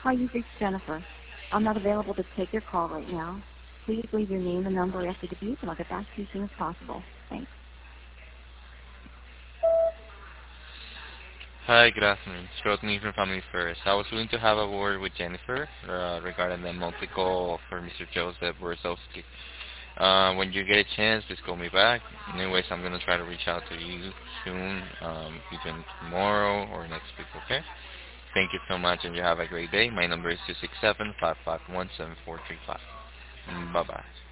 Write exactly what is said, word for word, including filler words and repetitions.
Hi, you've reached Jennifer. I'm not available to take your call right now. Please leave your name and number after the beep, and I'll get back to you as soon as possible. Thanks. Hi, good afternoon. It's Rodney from Family First. I was willing to have a word with Jennifer uh, regarding the monthly call for Mister Joseph Borisovsky. Uh, when you get a chance, please call me back. Anyways, I'm going to try to reach out to you soon, um, even tomorrow or next week, okay? Thank you so much, and you have a great day. My number is two six seven, five five one, seven four three five. Bye-bye.